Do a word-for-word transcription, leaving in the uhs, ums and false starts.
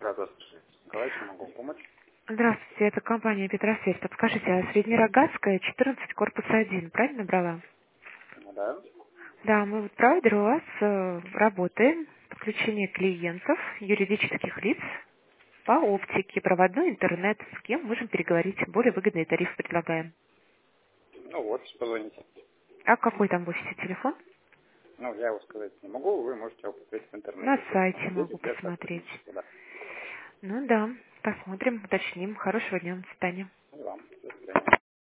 Здравствуйте, Николаевич, могу помочь? Здравствуйте, это компания Петросвязь. Подскажите, а Среднерогатская, четырнадцать, корпус один, правильно брала? Ну да. Да, мы вот провайдер у вас э, работаем. Подключение клиентов, юридических лиц по оптике, проводной интернет. С кем можем переговорить? Более выгодные тарифы предлагаем. Ну вот, позвоните. А какой там в офисе телефон? Ну, я его сказать не могу, вы можете его посмотреть в На интернете. Собственно, сайте найдете могу для посмотреть. сотрудничества, да. Ну да, посмотрим, уточним. Хорошего дня, до свидания. И вам.